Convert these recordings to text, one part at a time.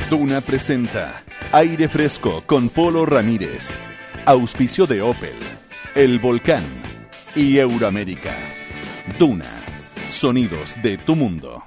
Duna presenta Aire Fresco con Polo Ramírez. Auspicio de Opel, El Volcán y Euroamérica. Duna, sonidos de tu mundo.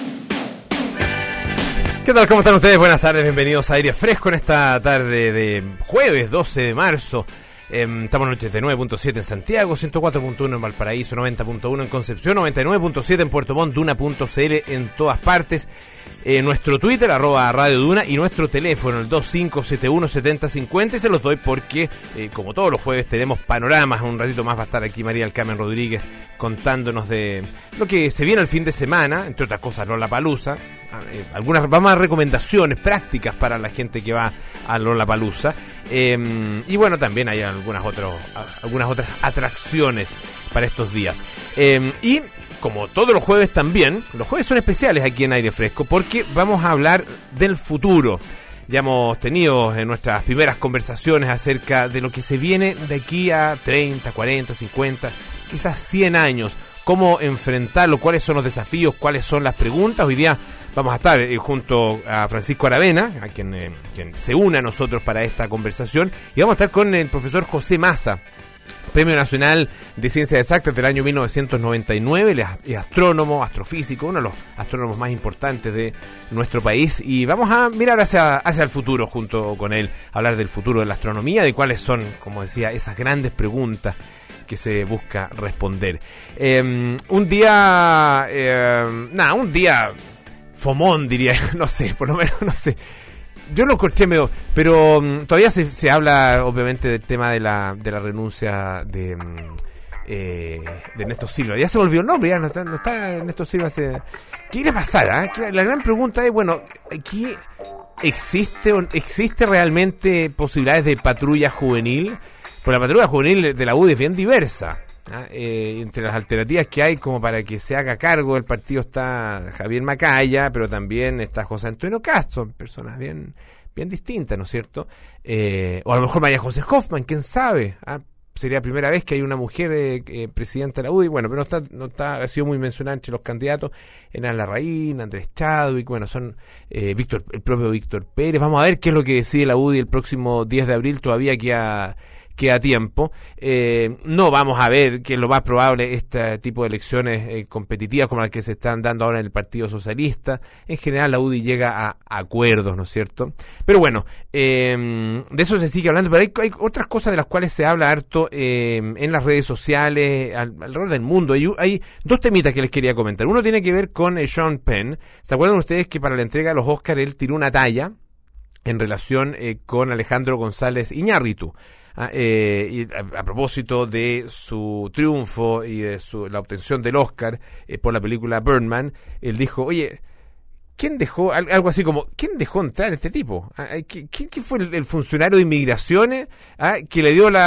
¿Qué tal? ¿Cómo están ustedes? Buenas tardes, bienvenidos a Aire Fresco en esta tarde de jueves 12 de marzo. Estamos en 89.7 en Santiago, 104.1 en Valparaíso, 90.1 en Concepción, 99.7 en Puerto Montt, Duna.cl en todas partes. Nuestro Twitter, @Radio Duna, y nuestro teléfono, el 2571-7050, y se los doy porque, como todos los jueves, tenemos panoramas. Un ratito más va a estar aquí María del Carmen Rodríguez contándonos de lo que se viene el fin de semana, entre otras cosas Lollapalooza. Vamos a dar recomendaciones prácticas para la gente que va a Lollapalooza. Y bueno, también hay algunas otras atracciones para estos días. Y como todos los jueves también, los jueves son especiales aquí en Aire Fresco porque vamos a hablar del futuro. Ya hemos tenido en nuestras primeras conversaciones acerca de lo que se viene de aquí a 30, 40, 50, quizás 100 años. Cómo enfrentarlo, cuáles son los desafíos, cuáles son las preguntas. Hoy día vamos a estar junto a Francisco Aravena, a quien se une a nosotros para esta conversación, y vamos a estar con el profesor José Massa, Premio Nacional de Ciencias Exactas del año 1999, él es astrónomo, astrofísico, uno de los astrónomos más importantes de nuestro país, y vamos a mirar hacia el futuro junto con él, hablar del futuro de la astronomía, de cuáles son, como decía, esas grandes preguntas que se busca responder. Un día fomón, diría, no sé, por lo menos, no sé. Yo lo escuché medio, pero todavía se habla, obviamente, del tema de la renuncia de Ernesto Silva. Ya se volvió el nombre, ya no está Ernesto Silva. ¿Qué iba a pasar? La gran pregunta es, bueno, aquí ¿existe realmente posibilidades de patrulla juvenil? Porque la patrulla juvenil de la UDI es bien diversa. Entre las alternativas que hay como para que se haga cargo del partido está Javier Macaya, pero también está José Antonio Castro, personas bien distintas, ¿no es cierto? O a lo mejor María José Hoffman, quién sabe. Sería la primera vez que hay una mujer presidenta de la UDI. Bueno, pero ha sido muy mencionada entre los candidatos Ana Larraín, Andrés Chadwick, bueno, son el propio Víctor Pérez. Vamos a ver qué es lo que decide la UDI el próximo 10 de abril, todavía queda tiempo. No vamos a ver, que es lo más probable, este tipo de elecciones competitivas como las que se están dando ahora en el Partido Socialista. En general la UDI llega a acuerdos, ¿no es cierto? Pero bueno, de eso se sigue hablando, pero hay otras cosas de las cuales se habla harto en las redes sociales, alrededor del mundo. Hay dos temitas que les quería comentar. Uno tiene que ver con Sean Penn. ¿Se acuerdan ustedes que para la entrega de los Oscars él tiró una talla en relación con Alejandro González Iñárritu? Y a propósito de su triunfo y de la obtención del Oscar por la película Birdman, él dijo, oye, ¿quién dejó, algo así como, ¿quién dejó entrar a este tipo? ¿Quién fue el funcionario de inmigraciones que le dio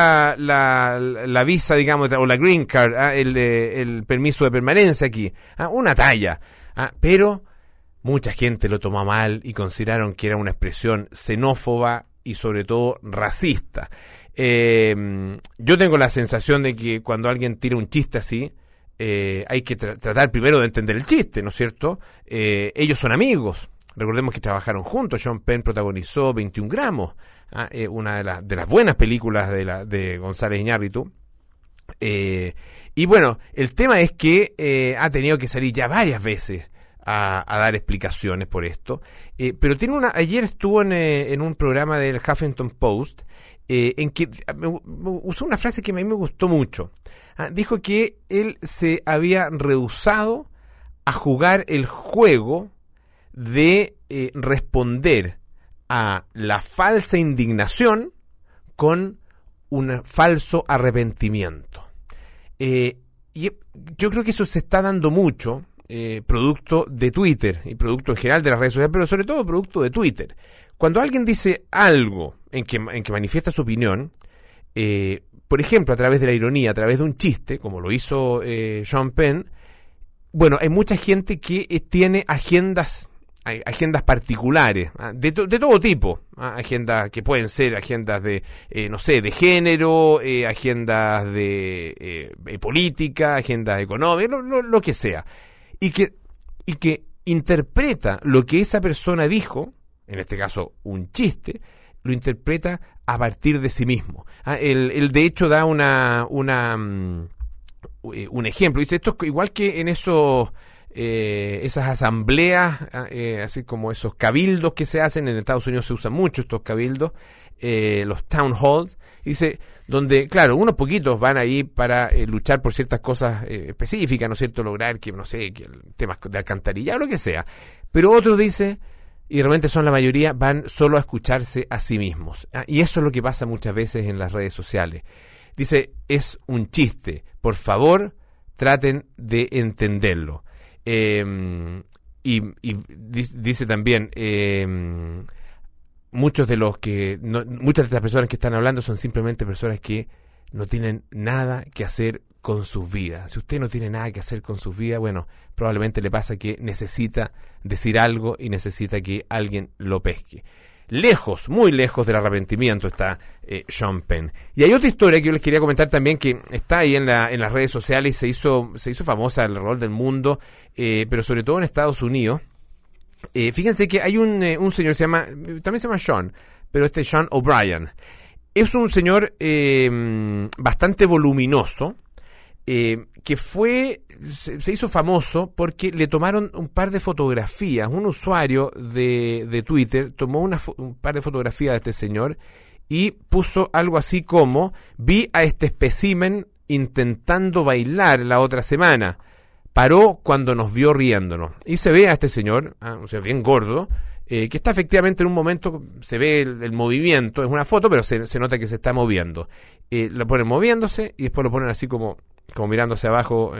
la visa, digamos, o la green card, el permiso de permanencia aquí? Una talla. Pero mucha gente lo tomó mal y consideraron que era una expresión xenófoba y sobre todo racista. Yo tengo la sensación de que cuando alguien tira un chiste así, hay que tratar primero de entender el chiste, ¿no es cierto? Ellos son amigos, recordemos que trabajaron juntos. Sean Penn protagonizó 21 gramos, una de las buenas películas de González Iñárritu. Y bueno, el tema es que ha tenido que salir ya varias veces a dar explicaciones por esto, pero ayer estuvo en un programa del Huffington Post, en que usó una frase que a mí me gustó mucho. Dijo que él se había rehusado a jugar el juego de responder a la falsa indignación con un falso arrepentimiento. Y yo creo que eso se está dando mucho, producto de Twitter y producto en general de las redes sociales, pero sobre todo producto de Twitter. Cuando alguien dice algo en que manifiesta su opinión, por ejemplo, a través de la ironía, a través de un chiste, como lo hizo Sean Penn, bueno, hay mucha gente que tiene agendas particulares, de todo tipo, agendas que pueden ser agendas de, de género, agendas de política, agendas económicas, lo que sea, y que interpreta lo que esa persona dijo en este caso un chiste, lo interpreta a partir de sí mismo. Él de hecho da un ejemplo. Dice, esto es igual que en esas asambleas, así como esos cabildos que se hacen. En Estados Unidos se usan mucho estos cabildos, los town halls. Dice, donde, claro, unos poquitos van ahí para luchar por ciertas cosas específicas, ¿no es cierto? Lograr que, no sé, que el tema de alcantarilla o lo que sea. Pero otros, dice, y realmente son la mayoría, van solo a escucharse a sí mismos. Y eso es lo que pasa muchas veces en las redes sociales. Dice, es un chiste. Por favor, traten de entenderlo. Y dice también, muchas de estas personas que están hablando son simplemente personas que no tienen nada que hacer con sus vidas. Si usted no tiene nada que hacer con sus vidas, bueno, probablemente le pasa que necesita decir algo y necesita que alguien lo pesque. Lejos, muy lejos del arrepentimiento está Sean Penn. Y hay otra historia que yo les quería comentar también, que está ahí en las redes sociales y se hizo famosa alrededor del mundo, pero sobre todo en Estados Unidos. Fíjense que hay un señor, también se llama Sean, pero Sean O'Brien. Es un señor bastante voluminoso, que se hizo famoso porque le tomaron un par de fotografías. Un usuario de Twitter tomó un par de fotografías de este señor y puso algo así como: vi a este espécimen intentando bailar la otra semana. Paró cuando nos vio riéndonos. Y se ve a este señor, o sea, bien gordo, que está efectivamente en un momento, se ve el movimiento, es una foto, pero se nota que se está moviendo. Lo ponen moviéndose y después lo ponen así como mirándose abajo,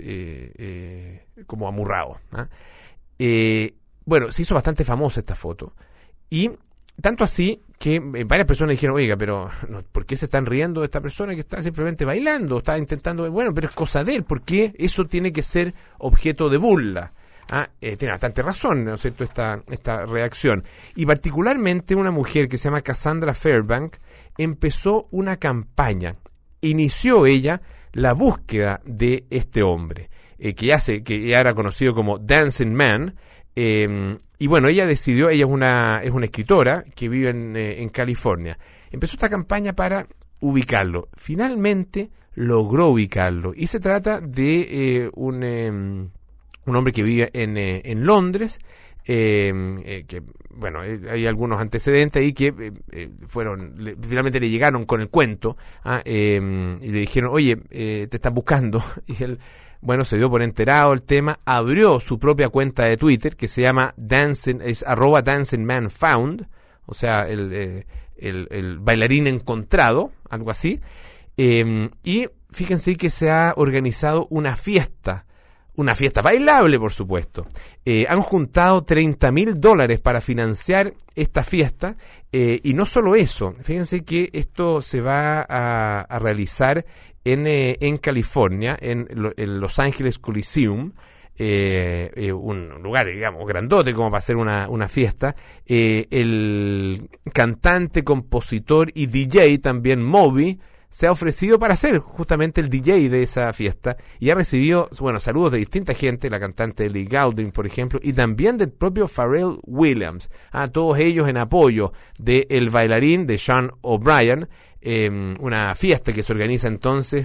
como amurrado. Bueno, se hizo bastante famosa esta foto. Y tanto así que varias personas dijeron, oiga, pero ¿por qué se están riendo de esta persona que está simplemente bailando? Está intentando, bueno, pero es cosa de él, ¿por qué eso tiene que ser objeto de burla? Tiene bastante razón, ¿no es cierto?, esta reacción. Y particularmente una mujer que se llama Cassandra Fairbank empezó una campaña. Inició ella la búsqueda de este hombre, que ya era conocido como Dancing Man. Y bueno, ella es una escritora que vive en California. Empezó esta campaña para ubicarlo. Finalmente logró ubicarlo. Y se trata de un hombre que vive en Londres, que, bueno, hay algunos antecedentes ahí que finalmente le llegaron con el cuento, y le dijeron, oye, te están buscando. Y él, bueno, se dio por enterado el tema, abrió su propia cuenta de Twitter que se llama @DancingManFound, o sea, el bailarín encontrado, algo así. Y fíjense que se ha organizado una fiesta bailable, por supuesto. Han juntado $30,000 para financiar esta fiesta, y no solo eso, fíjense que esto se va a realizar en California, en Los Ángeles Coliseum, un lugar, digamos, grandote como para hacer una fiesta. El cantante, compositor y DJ también, Moby, se ha ofrecido para ser justamente el DJ de esa fiesta y ha recibido, bueno, saludos de distinta gente, la cantante Ellie Goulding, por ejemplo, y también del propio Pharrell Williams, todos ellos en apoyo del bailarín de Sean O'Brien. Una fiesta que se organiza entonces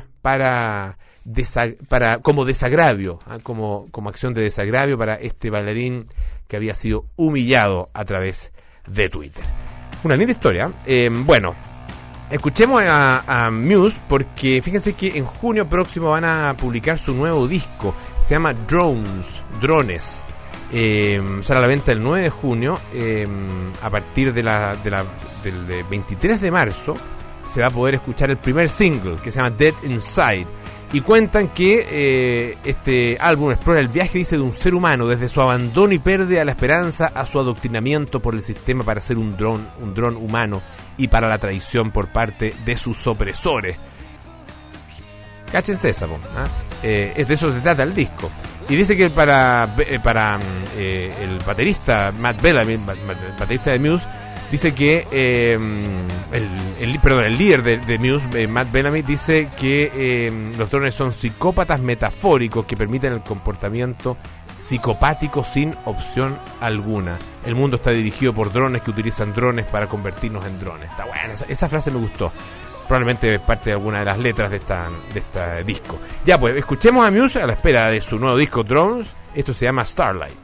como desagravio, como acción de desagravio para este bailarín que había sido humillado a través de Twitter. Una linda historia. Bueno, escuchemos a Muse, porque fíjense que en junio próximo van a publicar su nuevo disco. Se llama Drones. Sale a la venta el 9 de junio. A partir del 23 de marzo se va a poder escuchar el primer single, que se llama Dead Inside. Y cuentan que este álbum explora el viaje, dice, de un ser humano desde su abandono y pérdida de la esperanza a su adoctrinamiento por el sistema para ser un dron humano y para la traición por parte de sus opresores. Cáchense esa, es de eso se trata el disco. Y dice que para el baterista Matt Bellamy, el baterista de Muse, dice que el líder de Muse, Matt Bellamy, dice que los drones son psicópatas metafóricos que permiten el comportamiento psicopático sin opción alguna. El mundo está dirigido por drones que utilizan drones para convertirnos en drones. Está buena, esa frase me gustó. Probablemente es parte de alguna de las letras de este disco. Ya pues, escuchemos a Muse a la espera de su nuevo disco Drones. Esto se llama Starlight.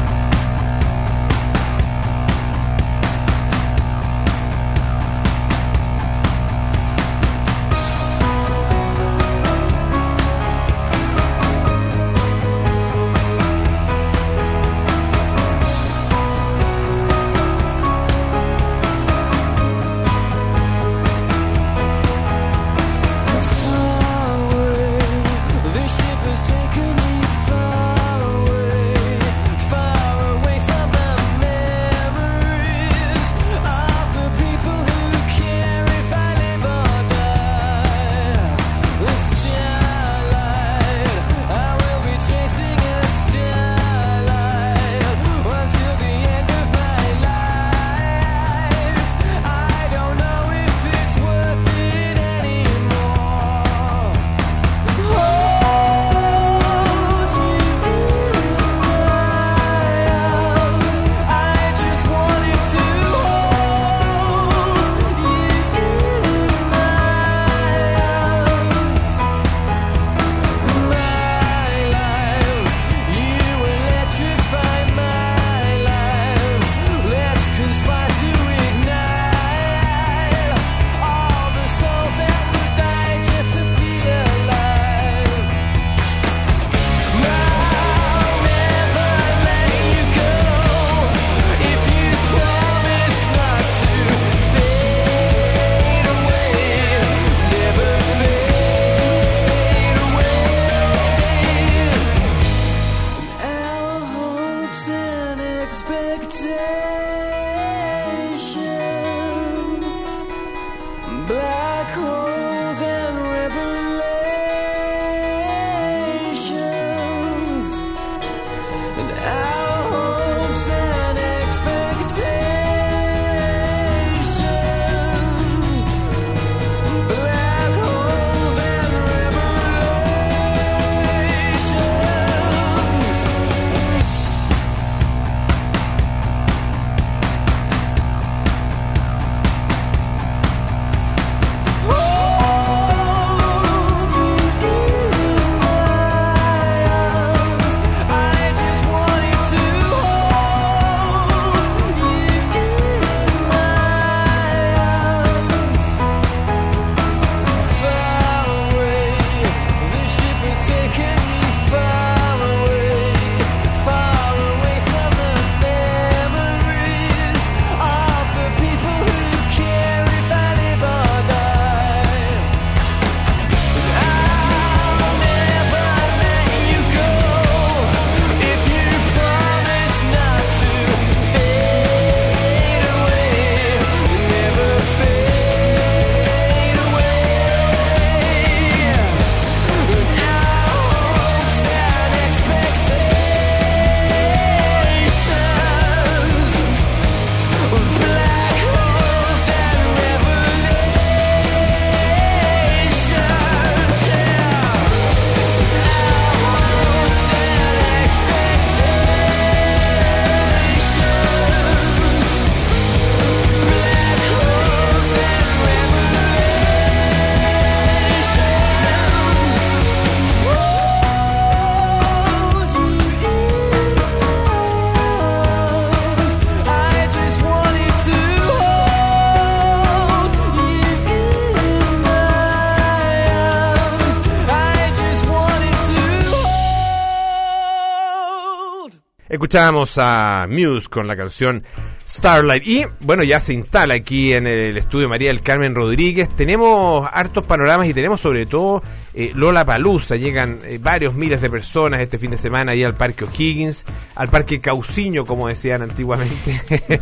Escuchábamos a Muse con la canción Starlight. Y bueno, ya se instala aquí en el estudio María del Carmen Rodríguez. Tenemos hartos panoramas y tenemos sobre todo Lollapalooza. Llegan varios miles de personas este fin de semana ahí al Parque O'Higgins, al Parque Cauciño, como decían antiguamente.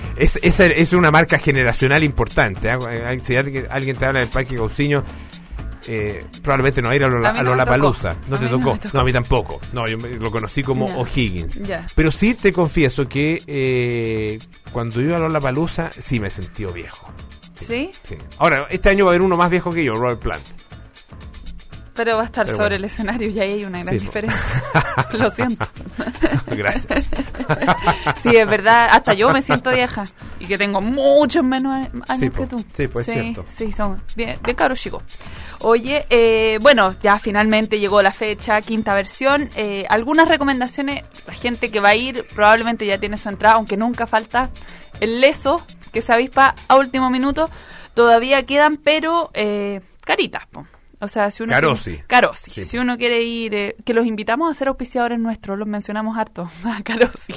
es una marca generacional importante, ¿eh? Si alguien te habla del Parque Cauciño, probablemente no va a ir a Lollapalooza. No te tocó. No, a mí tampoco. No, yo lo conocí como O'Higgins. Pero sí te confieso que cuando iba a Lollapalooza sí me sentí viejo. ¿Sí? Sí. Ahora, este año va a haber uno más viejo que yo, Robert Plant. Pero va a estar Pero sobre bueno. el escenario y ahí hay una gran Sí, po. diferencia. Lo siento. Gracias. Sí, es verdad, hasta yo me siento vieja y que tengo muchos menos años Sí, que po. tú. Sí, pues es cierto. Sí, somos bien cabros chicos. Oye, bueno, ya finalmente llegó la fecha, quinta versión. Algunas recomendaciones, la gente que va a ir probablemente ya tiene su entrada, aunque nunca falta el leso que se avispa a último minuto. Todavía quedan, pero caritas, po. O sea, si uno Carosi. Carosi. Sí. Si uno quiere ir, que los invitamos a ser auspiciadores nuestros, los mencionamos harto, a Carosi.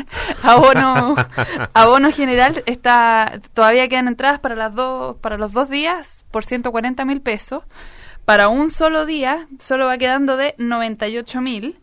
Abono general todavía quedan entradas para los 2 días por 140.000 pesos. Para un solo día solo va quedando de 98.000.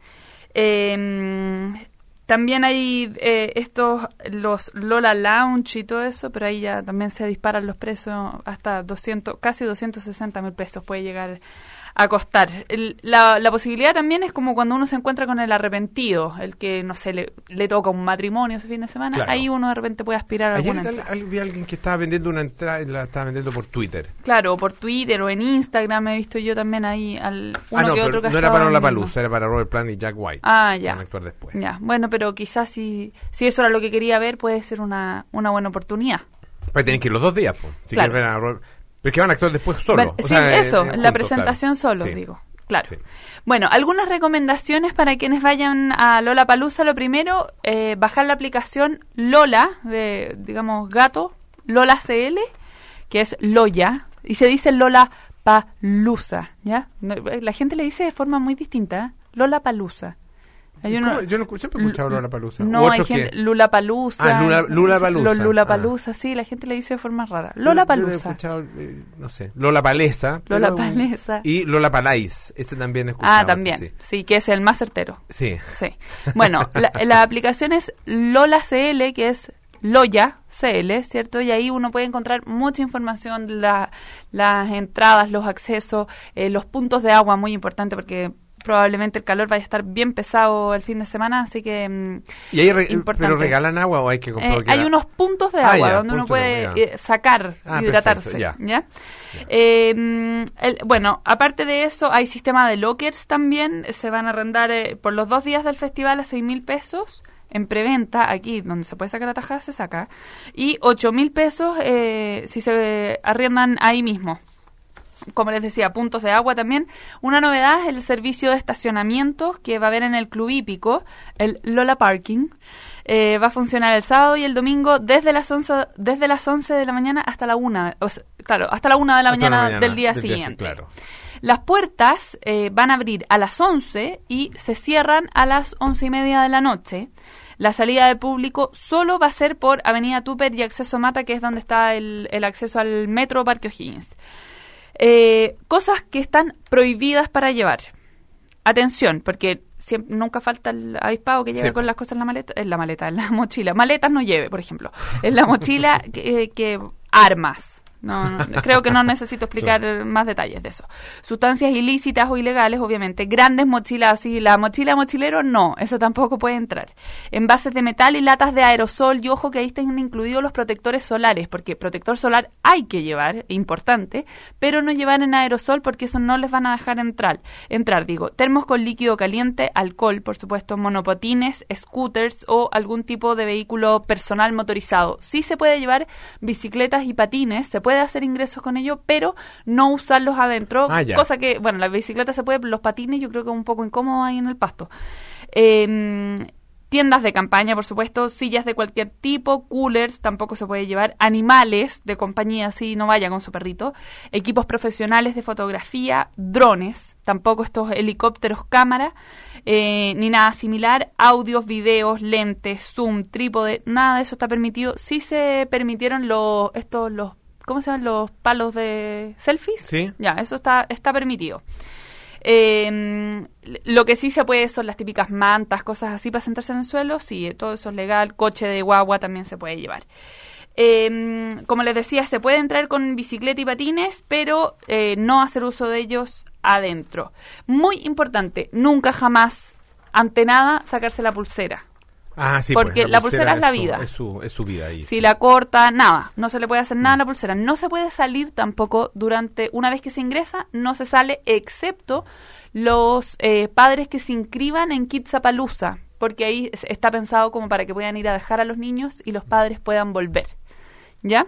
También hay los Lola Lounge y todo eso, pero ahí ya también se disparan los precios hasta casi 260.000 pesos puede llegar a costar. La posibilidad también es como cuando uno se encuentra con el arrepentido, el que, no sé, le toca un matrimonio ese fin de semana, Claro. ahí uno de repente puede aspirar a Ayer alguna entrada. vi a alguien que estaba vendiendo una entrada y la estaba vendiendo por Twitter. Claro, por Twitter o en Instagram he visto yo también ahí uno no, que otro pero que no era estaba para vendiendo. Lollapalooza, era para Robert Plant y Jack White. Ah, ya. Van a actuar después. Ya, bueno, pero quizás si eso era lo que quería ver, puede ser una buena oportunidad. Pues tienen que ir los 2 días, pues. Si Claro. quieres ver a Robert. Pero es que van a actuar después solo. Bueno, sí, eso, en la juntos, presentación claro. solo, Sí. digo. Claro. Sí. Bueno, algunas recomendaciones para quienes vayan a Lollapalooza. Lo primero, bajar la aplicación Lola, digamos gato, Lola CL, que es Loya, y se dice Lollapalooza, ¿ya? La gente le dice de forma muy distinta, ¿eh? Lollapalooza. Hay uno- ¿Cómo? Yo no, siempre he escuchado Lollapalooza. No, hay gente, Lulapalooza. Lulapalooza. Los Lulapalooza, sí, la gente le dice de forma rara. Yo he Lollapalooza. escuchado, no sé, Lollapaleza. pero- Lollapaleza. Y Lollapalais, ese también he escuchado. Ah, también, sí, que es el más certero. Sí. Sí. Bueno, la aplicación es Lola CL, que es Loya CL, ¿cierto? Y ahí uno puede encontrar mucha información, las entradas, los accesos, los puntos de agua, muy importante porque probablemente el calor vaya a estar bien pesado el fin de semana, así que ¿Y ahí importante. pero regalan agua o hay que comprar? Hay unos puntos de Ah, agua ya, donde uno puntos de puede agua, ya. sacar, Ah, hidratarse. perfecto, ¿ya? Bueno, aparte de eso, hay sistema de lockers también. Se van a arrendar por los 2 días del festival a 6.000 pesos. En preventa, aquí donde se puede sacar la tajada, se saca. Y 8.000 pesos si se arriendan ahí mismo. Como les decía, puntos de agua también. Una novedad es el servicio de estacionamiento que va a haber en el Club Hípico, el Lola Parking. Va a funcionar el sábado y el domingo desde las 11 de la mañana hasta la 1. Hasta la 1 de la mañana del día siguiente. Claro. Las puertas van a abrir a las 11 y se cierran a las 11:30 de la noche. La salida de público solo va a ser por Avenida Tupper y Acceso Mata, que es donde está el acceso al metro Parque O'Higgins. Cosas que están prohibidas para llevar. Atención, porque nunca falta el avispado que llega Sí. con las cosas en la mochila. Maletas no lleve, por ejemplo. En la mochila que armas. No, creo que no necesito explicar más detalles de eso. Sustancias ilícitas o ilegales, obviamente. Grandes mochilas, así, la mochila mochilero, no, eso tampoco puede entrar. Envases de metal y latas de aerosol, y ojo que ahí estén incluidos los protectores solares, porque protector solar hay que llevar, importante, pero no llevar en aerosol porque eso no les van a dejar entrar, termos con líquido caliente, alcohol, por supuesto, monopatines, scooters o algún tipo de vehículo personal motorizado. Sí se puede llevar bicicletas y patines, se puede hacer ingresos con ello, pero no usarlos adentro, cosa que, bueno, la bicicleta se puede, los patines yo creo que es un poco incómodo ahí en el pasto. Tiendas de campaña, por supuesto, sillas de cualquier tipo, coolers, tampoco se puede llevar, animales de compañía, así no vaya con su perrito, equipos profesionales de fotografía, drones, tampoco estos helicópteros cámara, ni nada similar, audios, videos, lentes, zoom, trípode, nada de eso está permitido. Sí se permitieron los ¿cómo se llaman? Los palos de selfies. Sí. Ya, eso está permitido. Lo que sí se puede son las típicas mantas, cosas así para sentarse en el suelo, sí, todo eso es legal. Coche de guagua también se puede llevar. Como les decía, se puede entrar con bicicleta y patines, pero no hacer uso de ellos adentro. Muy importante, nunca jamás, ante nada, sacarse la pulsera. Sí, porque pues, la pulsera es la vida. Es su vida ahí. Si la corta, nada, no se le puede hacer nada a la pulsera. No se puede salir tampoco una vez que se ingresa, no se sale, excepto los padres que se inscriban en Kidzapalooza, porque ahí está pensado como para que puedan ir a dejar a los niños y los padres puedan volver. ¿Ya?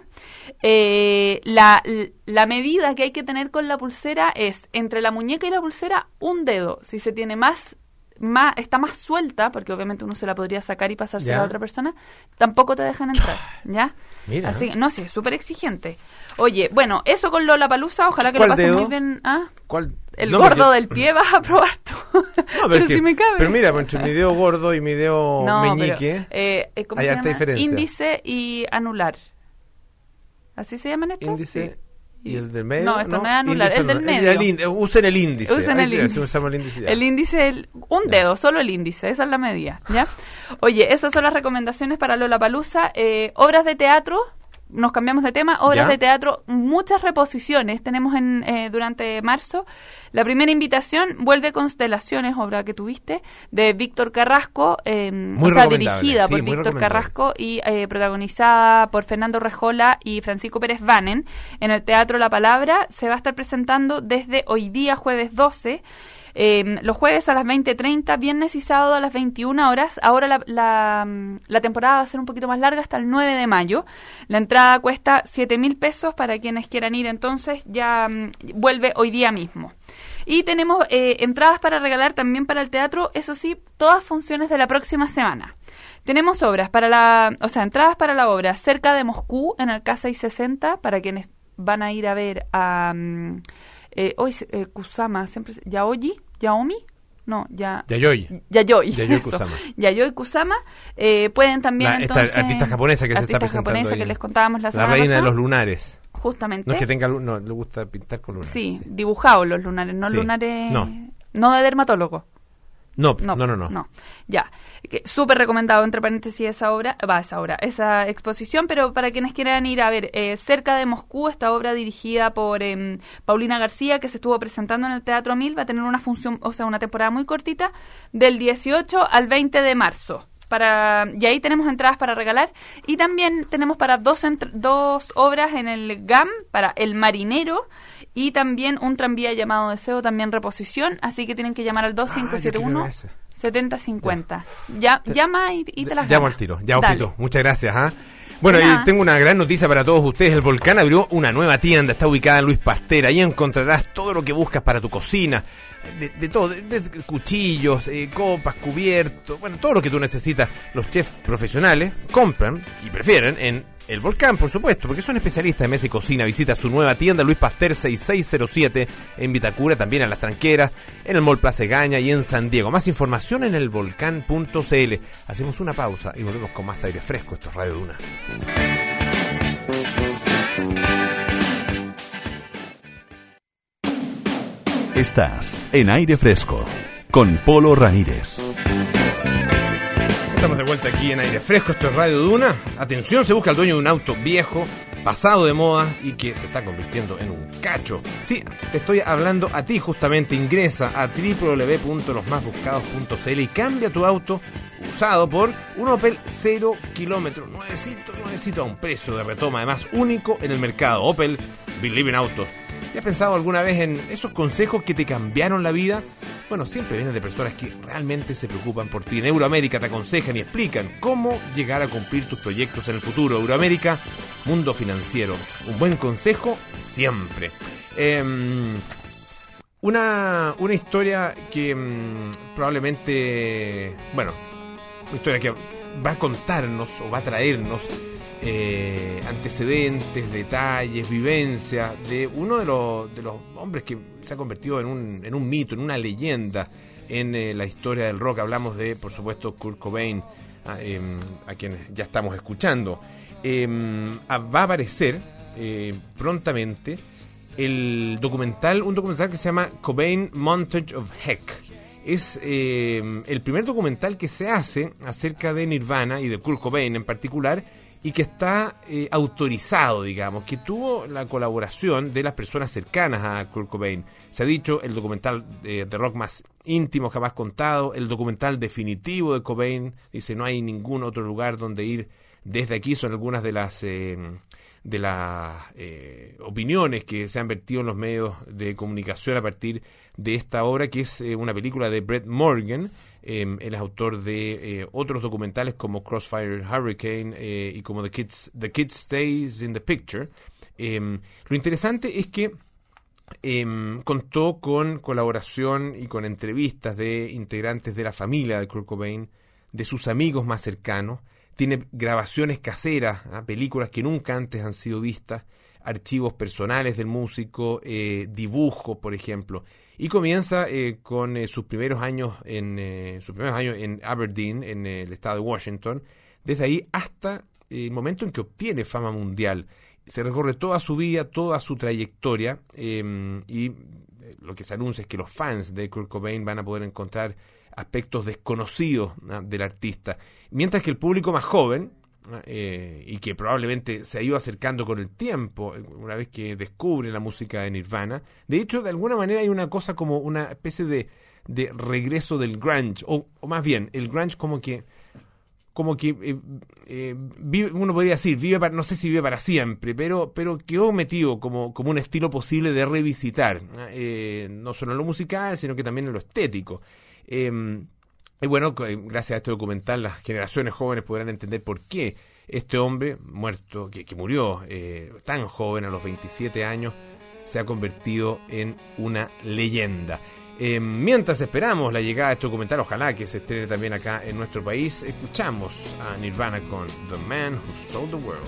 La medida que hay que tener con la pulsera es entre la muñeca y la pulsera un dedo. Si se tiene está más suelta, porque obviamente uno se la podría sacar y pasársela a otra persona, tampoco te dejan entrar, ¿ya? Mira. Así que, no, sí, es súper exigente. Oye, bueno, eso con Lollapalooza, ojalá que lo pasen muy bien. ¿Cuál? El gordo del pie vas a probar tú. No, pero si me cabe. Pero mira, entre mi dedo gordo y mi dedo meñique, ¿cómo hay se harta llama? diferencia. Índice y anular. ¿Así se llaman estos? Índice Sí. ¿Y el del medio? No, esto no es anular, el del medio. Usen el índice. Usen el índice. Usamos el índice ya. El índice, un dedo, solo el índice, esa es la medida, ¿ya? Oye, esas son las recomendaciones para Lollapalooza. Obras de teatro, nos cambiamos de tema, obras de teatro, muchas reposiciones tenemos durante marzo. La primera invitación, Vuelve Constelaciones, obra que tuviste, de Víctor Carrasco, dirigida por Víctor Carrasco y protagonizada por Fernando Rejola y Francisco Pérez Vanen. En el Teatro La Palabra se va a estar presentando desde hoy día, jueves 12, los jueves a las 20:30, viernes y sábado a las 21 horas. Ahora la temporada va a ser un poquito más larga hasta el 9 de mayo. La entrada cuesta 7.000 pesos para quienes quieran ir, entonces ya vuelve hoy día mismo. Y tenemos entradas para regalar también para el teatro, eso sí, todas funciones de la próxima semana. Tenemos entradas para la obra Cerca de Moscú en el K660 para quienes van a ir a ver a Kusama, siempre Yaomi, no, Yayoi Kusama. Yayoi Kusama. Pueden también entonces artista japonesa que se está presentando que les contábamos la semana reina pasada. de los lunares. Justamente. No es que tenga, no, le gusta pintar con lunares. Sí, dibujados los lunares, no lunares, no de dermatólogo. No. Ya, súper recomendado, entre paréntesis, esa exposición, pero para quienes quieran ir a ver Cerca de Moscú, esta obra dirigida por Paulina García, que se estuvo presentando en el Teatro 1000, va a tener una función, una temporada muy cortita, del 18 al 20 de marzo. Y ahí tenemos entradas para regalar, y también tenemos para dos obras en el GAM, para El Marinero y también un tranvía llamado Deseo, también reposición, así que tienen que llamar al 2571-7050. Llama y te las llamo ganas. al tiro, Opito, muchas gracias. Bueno, y tengo una gran noticia para todos ustedes. El Volcán abrió una nueva tienda, está ubicada en Luis Pasteur. Ahí encontrarás todo lo que buscas para tu cocina, de todo, desde cuchillos, copas, cubiertos, bueno, todo lo que tú necesitas. Los chefs profesionales compran y prefieren en El Volcán, por supuesto, porque son especialistas en mesa y cocina. Visita su nueva tienda Luis Pasteur 6607 en Vitacura, también en Las Tranqueras, en el Mall Plaza Egaña y en San Diego. Más información en elvolcán.cl. Hacemos una pausa y volvemos con más aire fresco. Esto es Radio Duna. Estás en Aire Fresco con Polo Ramírez. Estamos de vuelta aquí en Aire Fresco, esto es Radio Duna. Atención, se busca el dueño de un auto viejo, pasado de moda y que se está convirtiendo en un cacho. Sí, te estoy hablando a ti justamente. Ingresa a www.losmasbuscados.cl y cambia tu auto usado por un Opel 0 kilómetros, nuevecito a un precio de retoma, además único en el mercado. Opel, Believe in Autos. ¿Te has pensado alguna vez en esos consejos que te cambiaron la vida? Bueno, siempre vienen de personas que realmente se preocupan por ti. En Euroamérica te aconsejan y explican cómo llegar a cumplir tus proyectos en el futuro. Euroamérica, mundo financiero. Un buen consejo siempre. Una historia que probablemente, una historia que va a contarnos o va a traernos antecedentes, detalles, vivencia de uno de los hombres que se ha convertido en un mito, en una leyenda en la historia del rock. Hablamos de, por supuesto, Kurt Cobain, a quien ya estamos escuchando. Va a aparecer prontamente un documental que se llama Cobain Montage of Heck. Es el primer documental que se hace acerca de Nirvana y de Kurt Cobain en particular, y que está autorizado, digamos, que tuvo la colaboración de las personas cercanas a Kurt Cobain. Se ha dicho el documental de rock más íntimo jamás contado, el documental definitivo de Cobain. Dice, no hay ningún otro lugar donde ir desde aquí. Son algunas de las opiniones que se han vertido en los medios de comunicación a partir de esta obra, que es una película de Brett Morgen. Él es autor de otros documentales como Crossfire Hurricane y como The Kid Stays in the Picture. Lo interesante es que contó con colaboración y con entrevistas de integrantes de la familia de Kurt Cobain, de sus amigos más cercanos. Tiene grabaciones caseras, películas que nunca antes han sido vistas, archivos personales del músico, dibujos, por ejemplo. Y comienza con sus primeros años en Aberdeen, en el estado de Washington. Desde ahí hasta el momento en que obtiene fama mundial. Se recorre toda su vida, toda su trayectoria, y lo que se anuncia es que los fans de Kurt Cobain van a poder encontrar aspectos desconocidos del artista, mientras que el público más joven, y que probablemente se ha ido acercando con el tiempo, una vez que descubre la música de Nirvana, de hecho, de alguna manera hay una cosa como una especie de regreso del grunge, o más bien, el grunge como que vive, uno podría decir, no sé si vive para siempre, pero quedó metido como un estilo posible de revisitar, no solo en lo musical, sino que también en lo estético. Y bueno, gracias a este documental las generaciones jóvenes podrán entender por qué este hombre muerto, que murió tan joven, a los 27 años, se ha convertido en una leyenda. Mientras esperamos la llegada de este documental, ojalá que se estrene también acá en nuestro país, escuchamos a Nirvana con The Man Who Sold the World.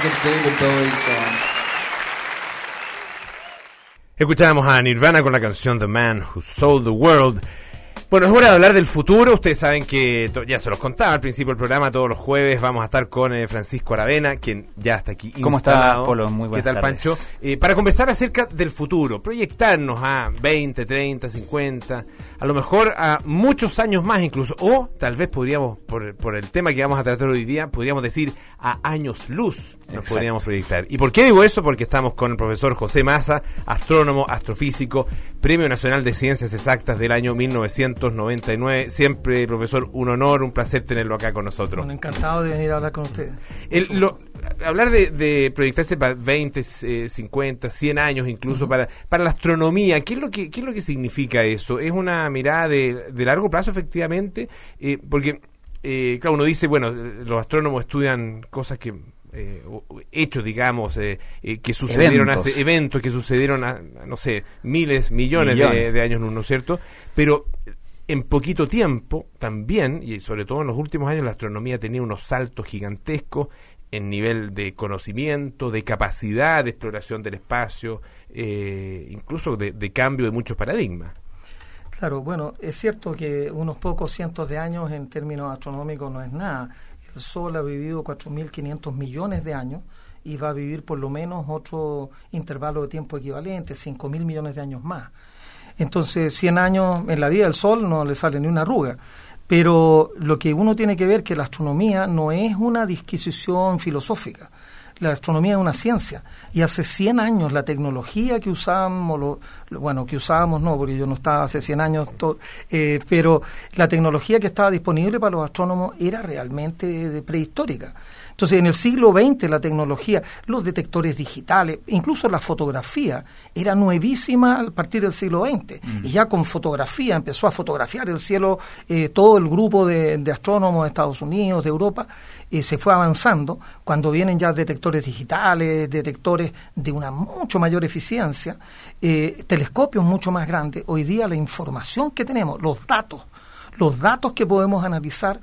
of David Bowie's song. Escuchábamos a Nirvana con la canción The Man Who Sold the World. Bueno, es hora de hablar del futuro. Ustedes saben que ya se los contaba al principio del programa, todos los jueves vamos a estar con Francisco Aravena, quien ya está aquí instalado. ¿Cómo está, Polo? Muy buenas tardes. ¿Qué tal, Pancho? Para conversar acerca del futuro, proyectarnos a 20, 30, 50, a lo mejor a muchos años más incluso, o tal vez podríamos, por el tema que vamos a tratar hoy día, podríamos decir a años luz nos podríamos proyectar. ¿Y por qué digo eso? Porque estamos con el profesor José Massa, astrónomo, astrofísico, Premio Nacional de Ciencias Exactas del año 1999. Siempre, profesor, un honor, un placer tenerlo acá con nosotros. Bueno, encantado de venir a hablar con ustedes. Hablar de proyectarse para 20, 50, 100 años incluso, para la astronomía, ¿qué es lo que significa eso? ¿Es una mirada de largo plazo, efectivamente? Porque, claro, uno dice, bueno, los astrónomos estudian cosas que... hechos, digamos, que sucedieron eventos que sucedieron no sé, millones de años, ¿no es cierto? Pero en poquito tiempo también, y sobre todo en los últimos años, la astronomía tenía unos saltos gigantescos en nivel de conocimiento, de capacidad de exploración del espacio, incluso de cambio de muchos paradigmas. Claro, bueno, es cierto que unos pocos cientos de años en términos astronómicos no es nada. El Sol ha vivido 4.500 millones de años y va a vivir por lo menos otro intervalo de tiempo equivalente, 5.000 millones de años más. Entonces, 100 años en la vida del Sol no le sale ni una arruga. Pero lo que uno tiene que ver es que la astronomía no es una disquisición filosófica. La astronomía es una ciencia. Y hace 100 años la tecnología que usábamos, que usábamos no, porque yo no estaba hace 100 años, pero la tecnología que estaba disponible para los astrónomos era realmente prehistórica. Entonces, en el siglo XX la tecnología, los detectores digitales, incluso la fotografía, era nuevísima a partir del siglo XX. Y ya con fotografía empezó a fotografiar el cielo todo el grupo de astrónomos de Estados Unidos, de Europa, se fue avanzando. Cuando vienen ya detectores digitales, detectores de una mucho mayor eficiencia, telescopios mucho más grandes, hoy día la información que tenemos, los datos que podemos analizar,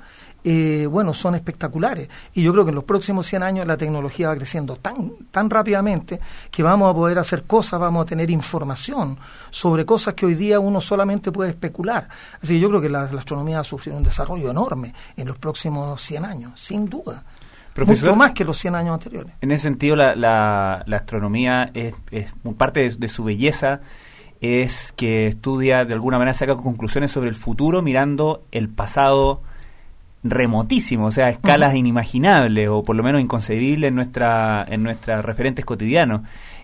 son espectaculares. Y yo creo que en los próximos 100 años la tecnología va creciendo tan rápidamente que vamos a poder hacer cosas, vamos a tener información sobre cosas que hoy día uno solamente puede especular. Así que yo creo que la astronomía va a sufrir un desarrollo enorme en los próximos 100 años, sin duda. Profesor, mucho más que los 100 años anteriores. En ese sentido, la astronomía es parte de su belleza, es que estudia, de alguna manera saca conclusiones sobre el futuro mirando el pasado remotísimo, o sea, a escalas inimaginables o por lo menos inconcebibles en nuestras referentes cotidianos.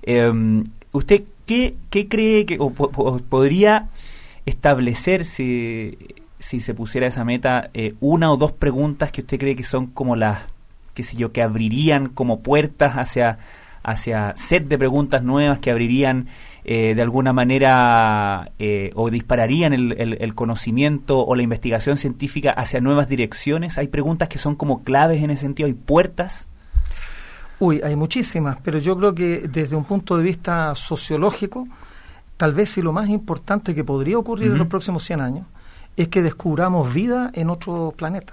¿Usted qué cree que o podría establecer, si se pusiera esa meta, una o dos preguntas que usted cree que son como las, qué sé yo, que abrirían como puertas hacia set de preguntas nuevas que abrirían de alguna manera o dispararían el conocimiento o la investigación científica hacia nuevas direcciones? ¿Hay preguntas que son como claves en ese sentido? ¿Hay puertas? Hay muchísimas, pero yo creo que desde un punto de vista sociológico, tal vez si lo más importante que podría ocurrir en los próximos 100 años es que descubramos vida en otros planetas.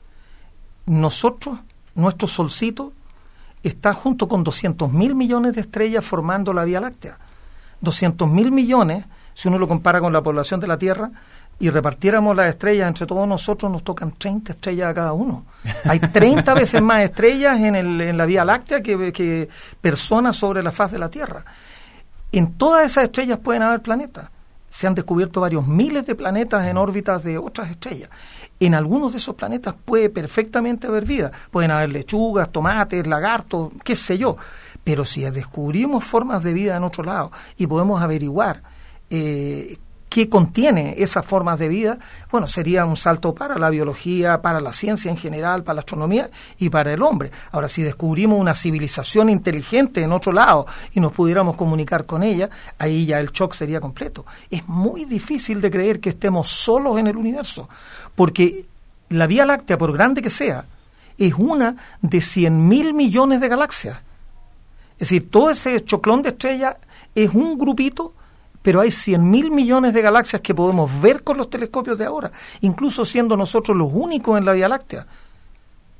Nosotros, nuestro solcito, está junto con 200.000 millones de estrellas formando la Vía Láctea. 200.000 millones, si uno lo compara con la población de la Tierra, y repartiéramos las estrellas entre todos nosotros, nos tocan 30 estrellas a cada uno. Hay 30 veces más estrellas en la Vía Láctea que personas sobre la faz de la Tierra. En todas esas estrellas pueden haber planetas. Se han descubierto varios miles de planetas en órbitas de otras estrellas. En algunos de esos planetas puede perfectamente haber vida. Pueden haber lechugas, tomates, lagartos, qué sé yo. Pero si descubrimos formas de vida en otro lado y podemos averiguar qué contiene esas formas de vida, bueno, sería un salto para la biología, para la ciencia en general, para la astronomía y para el hombre. Ahora, si descubrimos una civilización inteligente en otro lado y nos pudiéramos comunicar con ella, ahí ya el shock sería completo. Es muy difícil de creer que estemos solos en el universo, porque la Vía Láctea, por grande que sea, es una de 100.000 millones de galaxias. Es decir, todo ese choclón de estrellas es un grupito, pero hay 100.000 millones de galaxias que podemos ver con los telescopios de ahora, incluso siendo nosotros los únicos en la Vía Láctea.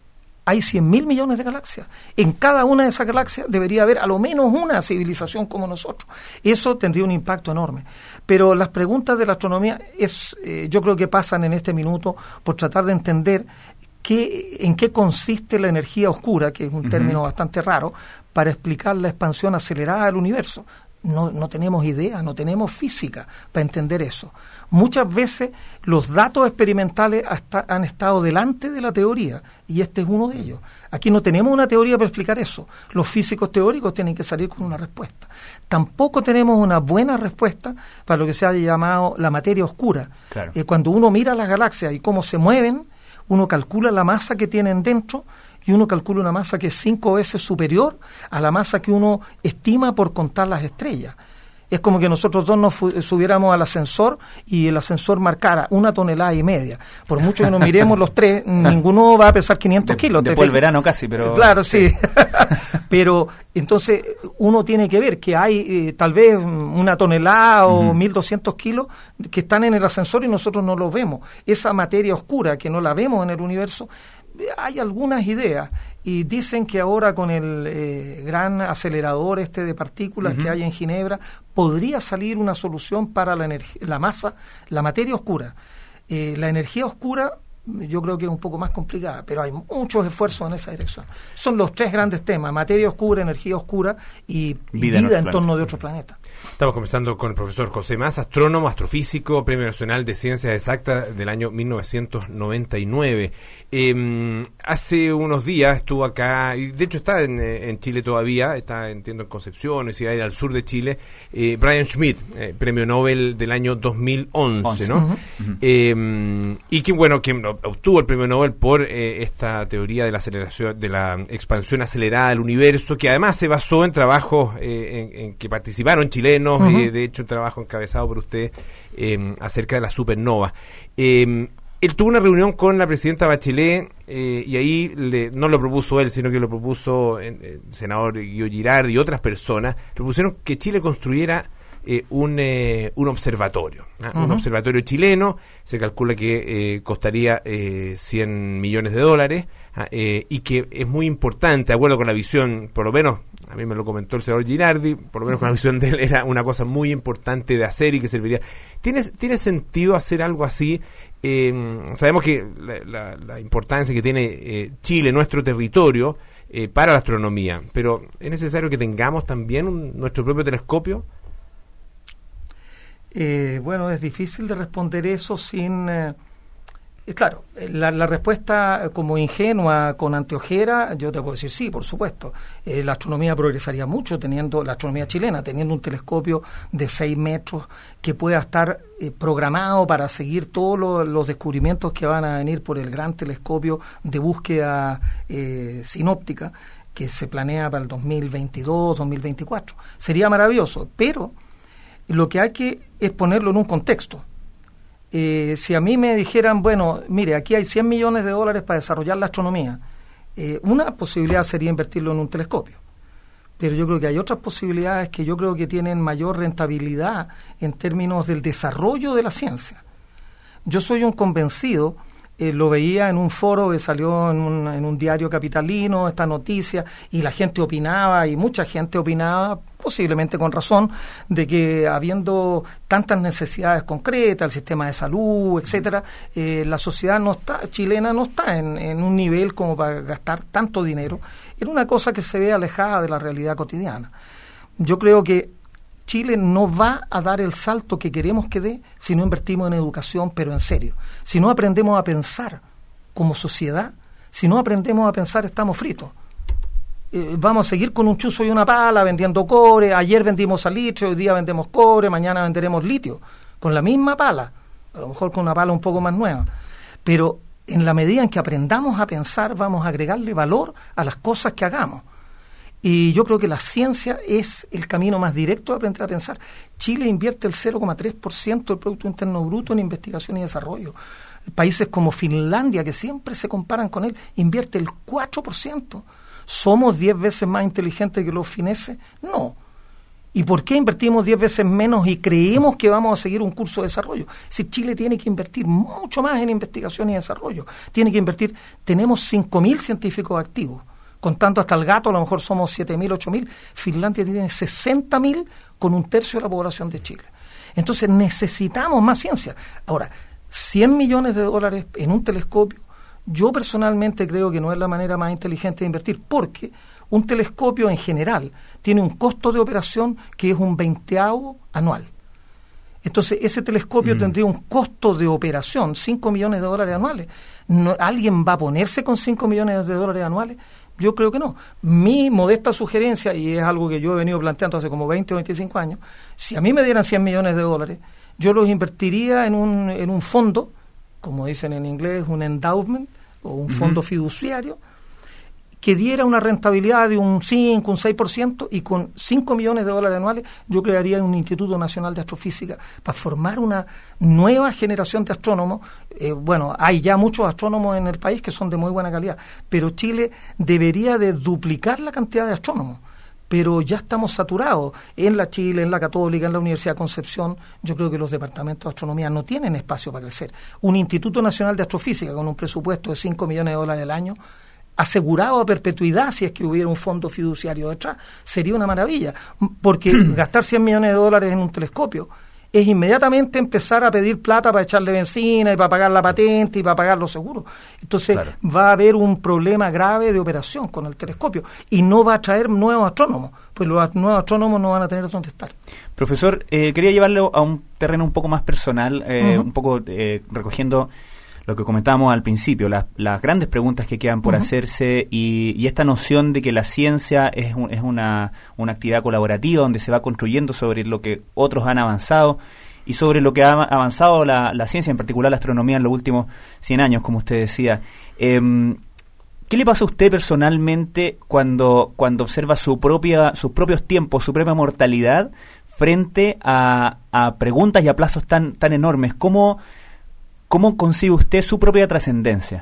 hay 100.000 millones de galaxias. En cada una de esas galaxias debería haber a lo menos una civilización como nosotros. Eso tendría un impacto enorme. Pero las preguntas de la astronomía yo creo que pasan en este minuto por tratar de entender en qué consiste la energía oscura, que es un término bastante raro, para explicar la expansión acelerada del universo. No tenemos idea, no tenemos física para entender eso. Muchas veces los datos experimentales han estado delante de la teoría, y este es uno de ellos. Aquí no tenemos una teoría para explicar eso. Los físicos teóricos tienen que salir con una respuesta. Tampoco tenemos una buena respuesta para lo que se ha llamado la materia oscura. Claro. Cuando uno mira las galaxias y cómo se mueven, uno calcula la masa que tienen dentro, y uno calcula una masa que es 5 veces superior a la masa que uno estima por contar las estrellas. Es como que nosotros dos nos subiéramos al ascensor y el ascensor marcara 1,5 toneladas. Por mucho que nos miremos los tres, ninguno va a pesar 500 kilos. Después del verano casi, pero... Claro, sí. Pero entonces uno tiene que ver que hay tal vez 1 tonelada o 1.200 kilos que están en el ascensor y nosotros no los vemos. Esa materia oscura que no la vemos en el universo, hay algunas ideas, y dicen que ahora con el gran acelerador de partículas que hay en Ginebra podría salir una solución para la masa, la materia oscura. La energía oscura yo creo que es un poco más complicada, pero hay muchos esfuerzos en esa dirección. Son los 3 grandes temas: materia oscura, energía oscura y vida en torno de otro planeta. Estamos conversando con el profesor José Mas, astrónomo, astrofísico, Premio Nacional de Ciencias Exactas del año 1999. Hace unos días estuvo acá, y de hecho está en Chile todavía, está, entiendo, en Concepción, si va a ir al sur de Chile, Brian Schmidt, Premio Nobel del año 2011, ¿no? Y que, bueno, que obtuvo el Premio Nobel por esta teoría de la aceleración, de la expansión acelerada del universo, que además se basó en trabajos en que participaron chilenos, de hecho un trabajo encabezado por usted acerca de la supernova. Él tuvo una reunión con la presidenta Bachelet y ahí no lo propuso él, sino que lo propuso el senador Guido Girardi y otras personas. Propusieron que Chile construyera un observatorio, un observatorio chileno. Se calcula que costaría $100 millones, y que es muy importante, de acuerdo con la visión, por lo menos a mí me lo comentó el senador Girardi, por lo menos con la visión de él, era una cosa muy importante de hacer y que serviría. ¿Tiene sentido hacer algo así? Sabemos que la importancia que tiene Chile, nuestro territorio, para la astronomía, pero ¿es necesario que tengamos también nuestro propio telescopio? Bueno, es difícil de responder eso sin... claro, la respuesta como ingenua, con anteojera, yo te puedo decir sí, por supuesto. La astronomía progresaría mucho la astronomía chilena, teniendo un telescopio de 6 metros que pueda estar programado para seguir todos los descubrimientos que van a venir por el gran telescopio de búsqueda sinóptica que se planea para el 2022, 2024. Sería maravilloso, pero lo que hay que es ponerlo en un contexto. Si a mí me dijeran, bueno, mire, aquí hay $100 millones para desarrollar la astronomía, una posibilidad sería invertirlo en un telescopio. Pero yo creo que hay otras posibilidades que yo creo que tienen mayor rentabilidad en términos del desarrollo de la ciencia. Yo soy un convencido, lo veía en un foro que salió en un diario capitalino, esta noticia, y la gente opinaba, y mucha gente opinaba, posiblemente con razón, de que habiendo tantas necesidades concretas, el sistema de salud, etcétera, la sociedad chilena no está en un nivel como para gastar tanto dinero. Era una cosa que se ve alejada de la realidad cotidiana. Yo creo que Chile no va a dar el salto que queremos que dé si no invertimos en educación, pero en serio. Si no aprendemos a pensar como sociedad, si no aprendemos a pensar, estamos fritos. Vamos a seguir con un chuzo y una pala vendiendo cobre. Ayer vendimos salitre, hoy día vendemos cobre, mañana venderemos litio con la misma pala, a lo mejor con una pala un poco más nueva. Pero en la medida en que aprendamos a pensar, vamos a agregarle valor a las cosas que hagamos. Y yo creo que la ciencia es el camino más directo de aprender a pensar. Chile invierte el 0,3% del Producto Interno Bruto en investigación y desarrollo. Países como Finlandia, que siempre se comparan con él, invierte el 4%. ¿Somos 10 veces más inteligentes que los fineses? No. ¿Y por qué invertimos 10 veces menos y creemos que vamos a seguir un curso de desarrollo? Si Chile tiene que invertir mucho más en investigación y desarrollo, tiene que invertir, tenemos 5.000 científicos activos, contando hasta el gato a lo mejor somos 7.000, 8.000, Finlandia tiene 60.000 con un tercio de la población de Chile. Entonces necesitamos más ciencia. Ahora, $100 millones en un telescopio, yo personalmente creo que no es la manera más inteligente de invertir, porque un telescopio en general tiene un costo de operación que es un 20avo anual. Entonces, ese telescopio tendría un costo de operación, $5 millones anuales. ¿Alguien va a ponerse con $5 millones anuales? Yo creo que no. Mi modesta sugerencia, y es algo que yo he venido planteando hace como 20 o 25 años, si a mí me dieran $100 millones, yo los invertiría en un fondo, como dicen en inglés, un endowment, o un fondo fiduciario, que diera una rentabilidad de un 5, un 6%, y con $5 millones anuales yo crearía un Instituto Nacional de Astrofísica para formar una nueva generación de astrónomos. Bueno, hay ya muchos astrónomos en el país que son de muy buena calidad, pero Chile debería de duplicar la cantidad de astrónomos. Pero ya estamos saturados en la Chile, en la Católica, en la Universidad de Concepción. Yo creo que los departamentos de astronomía no tienen espacio para crecer. Un Instituto Nacional de Astrofísica con un presupuesto de $5 millones al año, asegurado a perpetuidad, si es que hubiera un fondo fiduciario detrás, sería una maravilla, porque gastar $100 millones en un telescopio es inmediatamente empezar a pedir plata para echarle benzina y para pagar la patente y para pagar los seguros. Entonces va a haber un problema grave de operación con el telescopio y no va a traer nuevos astrónomos, pues los nuevos astrónomos no van a tener dónde estar. Profesor, quería llevarlo a un terreno un poco más personal, un poco recogiendo lo que comentábamos al principio, las grandes preguntas que quedan por hacerse y esta noción de que la ciencia es una actividad colaborativa donde se va construyendo sobre lo que otros han avanzado y sobre lo que ha avanzado la ciencia, en particular la astronomía en los últimos 100 años, como usted decía. ¿Qué le pasa a usted personalmente cuando observa sus propios tiempos, su propia mortalidad frente a preguntas y a plazos tan enormes? ¿Cómo concibe usted su propia trascendencia?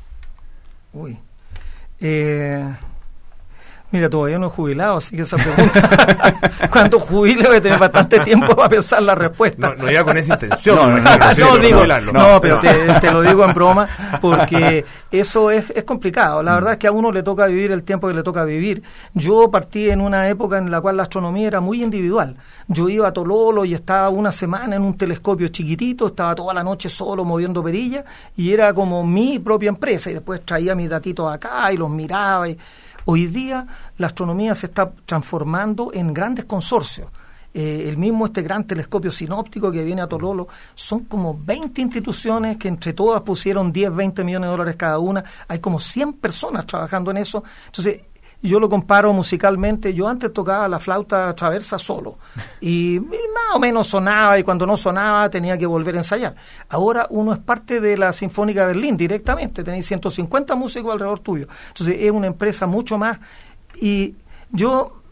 Mira, todavía no he jubilado, así que esa pregunta, cuando jubile voy a tener bastante tiempo para pensar la respuesta. No iba con esa intención. Pero te lo digo en broma, porque eso es complicado. La verdad es que a uno le toca vivir el tiempo que le toca vivir. Yo partí en una época en la cual la astronomía era muy individual. Yo iba a Tololo y estaba una semana en un telescopio chiquitito, estaba toda la noche solo moviendo perillas, y era como mi propia empresa, y después traía mis datitos acá y los miraba. Hoy día la astronomía se está transformando en grandes consorcios. El mismo gran telescopio sinóptico que viene a Tololo, son como 20 instituciones que entre todas pusieron 10, 20 millones de dólares cada una. Hay como 100 personas trabajando en eso. Entonces, yo lo comparo musicalmente. Yo antes tocaba la flauta traversa solo y más o menos sonaba, y cuando no sonaba tenía que volver a ensayar. Ahora uno es parte de la Sinfónica de Berlín directamente, tenéis 150 músicos alrededor tuyo. Entonces es una empresa mucho más. Y yo,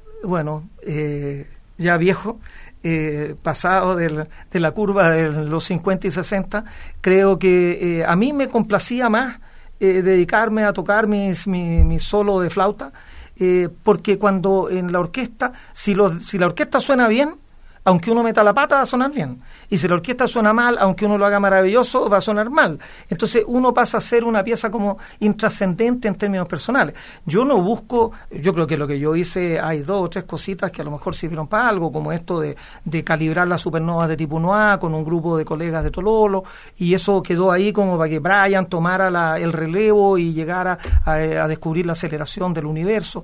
ya viejo, pasado de la curva de los 50 y 60, creo que a mí me complacía más dedicarme a tocar mi solo de flauta, porque cuando en la orquesta, si la orquesta suena bien, aunque uno meta la pata va a sonar bien, y si la orquesta suena mal, aunque uno lo haga maravilloso, va a sonar mal. Entonces uno pasa a ser una pieza como intrascendente en términos personales. Yo no busco, yo creo que lo que yo hice, hay 2 o 3 cositas que a lo mejor sirvieron para algo, como esto de calibrar las supernovas de tipo 1A con un grupo de colegas de Tololo, y eso quedó ahí como para que Brian tomara el relevo y llegara a descubrir la aceleración del universo.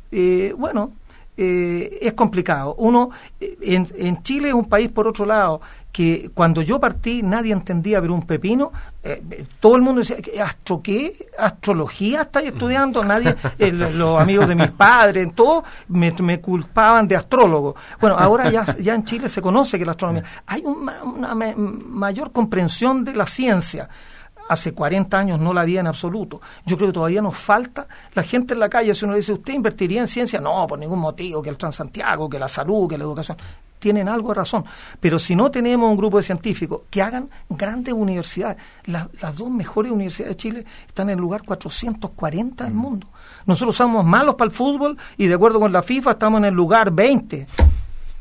Es complicado. Uno en Chile es un país, por otro lado, que cuando yo partí nadie entendía pero un pepino. Todo el mundo decía, ¿qué? ¿Astrología estáis estudiando? Nadie, los amigos de mis padres, todos me culpaban de astrólogo. Bueno, ahora ya en Chile se conoce que la astronomía, hay una mayor comprensión de la ciencia. Hace 40 años no la había en absoluto. Yo creo que todavía nos falta. La gente en la calle, si uno dice, ¿usted invertiría en ciencia? No, por ningún motivo, que el Transantiago, que la salud, que la educación. Tienen algo de razón. Pero si no tenemos un grupo de científicos que hagan grandes universidades, las 2 mejores universidades de Chile están en el lugar 440 del mundo. Nosotros somos malos para el fútbol y de acuerdo con la FIFA estamos en el lugar 20.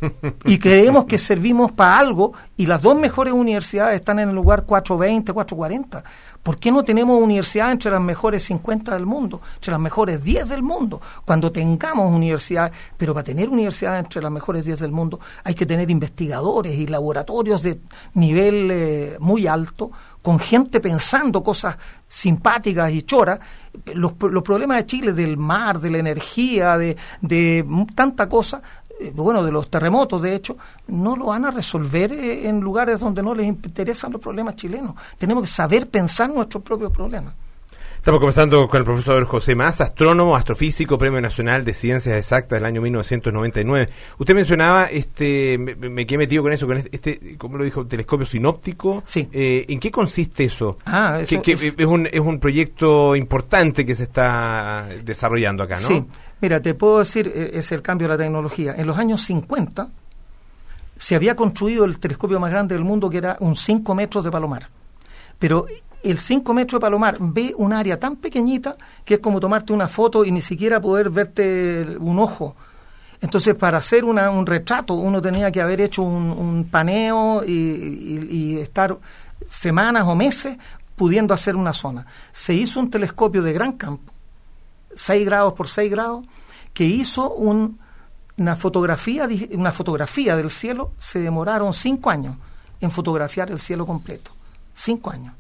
Y creemos que servimos para algo, y las dos mejores universidades están en el lugar 420, 440. ¿Por qué no tenemos universidades entre las mejores 50 del mundo, entre las mejores 10 del mundo? Cuando tengamos universidades, pero para tener universidades entre las mejores 10 del mundo hay que tener investigadores y laboratorios de nivel muy alto, con gente pensando cosas simpáticas y choras. Los problemas de Chile, del mar, de la energía, de tanta cosa, bueno, de los terremotos, de hecho, no lo van a resolver en lugares donde no les interesan los problemas chilenos. Tenemos que saber pensar nuestros propios problemas. Estamos conversando con el profesor José Massa, astrónomo, astrofísico, Premio Nacional de Ciencias Exactas del año 1999. Usted mencionaba, me quedé metido con eso, con ¿cómo lo dijo? Telescopio sinóptico. Sí. ¿En qué consiste eso? Es un proyecto importante que se está desarrollando acá, ¿no? Sí. Mira, te puedo decir, es el cambio de la tecnología. En los años 50 se había construido el telescopio más grande del mundo, que era un 5 metros de Palomar. Pero el 5 metros de Palomar ve un área tan pequeñita que es como tomarte una foto y ni siquiera poder verte un ojo. Entonces, para hacer un retrato, uno tenía que haber hecho un paneo y estar semanas o meses pudiendo hacer una zona. Se hizo un telescopio de gran campo, 6 grados por 6 grados, que hizo una fotografía del cielo. Se demoraron 5 años en fotografiar el cielo completo. 5 años.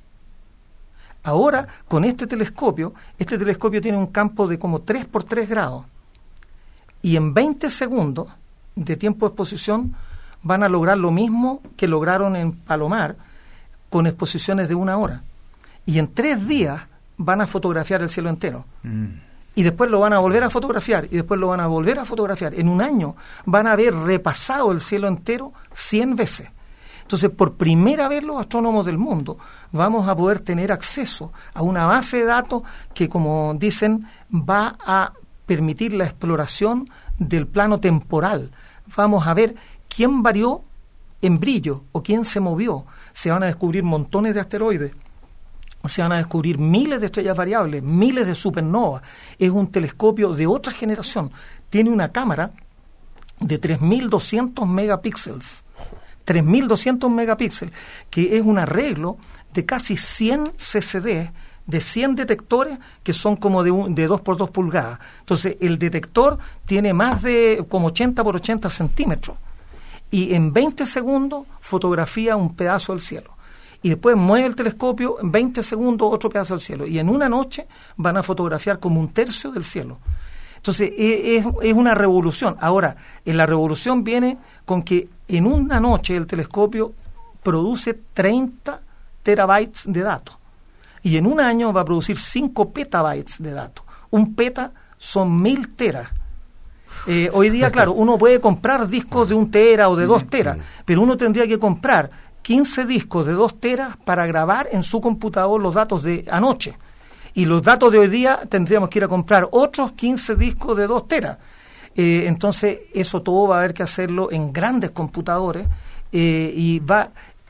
Ahora, con este telescopio tiene un campo de como 3 por 3 grados. Y en 20 segundos de tiempo de exposición van a lograr lo mismo que lograron en Palomar con exposiciones de 1 hora. Y en 3 días van a fotografiar el cielo entero. Y después lo van a volver a fotografiar, y después lo van a volver a fotografiar. En un año van a haber repasado el cielo entero 100 veces. Entonces, por primera vez los astrónomos del mundo vamos a poder tener acceso a una base de datos que, como dicen, va a permitir la exploración del plano temporal. Vamos a ver quién varió en brillo o quién se movió. Se van a descubrir montones de asteroides. Se van a descubrir miles de estrellas variables, miles de supernovas. Es un telescopio de otra generación. Tiene una cámara de 3.200 megapíxeles. 3.200 megapíxeles, que es un arreglo de casi 100 CCD, de 100 detectores que son como de 2 por 2 pulgadas. Entonces, el detector tiene más de como 80 por 80 centímetros. Y en 20 segundos fotografía un pedazo del cielo. Y después mueve el telescopio, en 20 segundos otro pedazo del cielo. Y en una noche van a fotografiar como 1/3 del cielo. Entonces, es una revolución. Ahora, en la revolución viene con que en una noche el telescopio produce 30 terabytes de datos. Y en un año va a producir 5 petabytes de datos. Un peta son 1000 teras. Hoy día, claro, uno puede comprar discos de 1 tera o de 2 teras, pero uno tendría que comprar 15 discos de 2 teras para grabar en su computador los datos de anoche. Y los datos de hoy día tendríamos que ir a comprar otros 15 discos de 2 teras. Entonces, eso todo va a haber que hacerlo en grandes computadores y va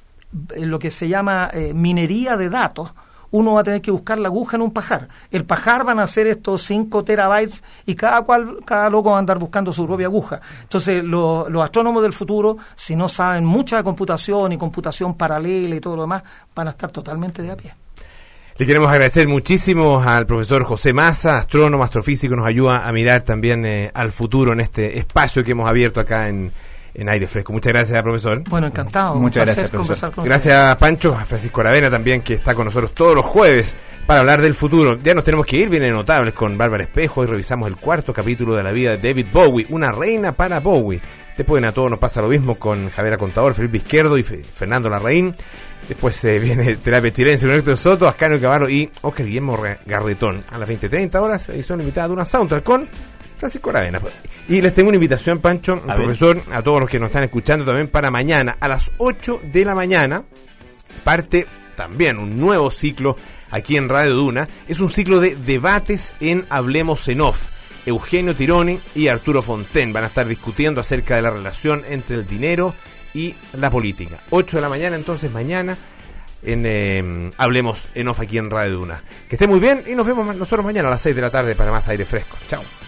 lo que se llama minería de datos. Uno va a tener que buscar la aguja en un pajar. El pajar van a hacer estos 5 terabytes y cada loco va a andar buscando su propia aguja. Entonces, los astrónomos del futuro, si no saben mucha computación y computación paralela y todo lo demás, van a estar totalmente de a pie. Le queremos agradecer muchísimo al profesor José Massa, astrónomo, astrofísico, nos ayuda a mirar también al futuro en este espacio que hemos abierto acá en Aire Fresco. Muchas gracias, profesor. Bueno, encantado. Muchas gracias, profesor. Gracias a Pancho, a Francisco Aravena también, que está con nosotros todos los jueves para hablar del futuro. Ya nos tenemos que ir, viene Notables con Bárbara Espejo. Hoy revisamos el 4º capítulo de la vida de David Bowie, una reina para Bowie. Después, a todos nos pasa lo mismo con Javier Contador, Felipe Izquierdo y Fernando Larraín. Después viene Terapia Chilense con Héctor Soto, Ascanio Cavallo y Oscar Guillermo Garretón. A las 20:30 horas, edición limitada de una soundtrack con Francisco Aravena. Y les tengo una invitación, Pancho, profesor, a todos los que nos están escuchando también para mañana, a las 8 de la mañana, parte también un nuevo ciclo aquí en Radio Duna. Es un ciclo de debates en Hablemos en Off. Eugenio Tironi y Arturo Fonten van a estar discutiendo acerca de la relación entre el dinero y la política. 8 de la mañana, entonces, mañana en Hablemos en Off aquí en Radio Duna. Que esté muy bien y nos vemos nosotros mañana a las 6 de la tarde para más Aire Fresco. Chao.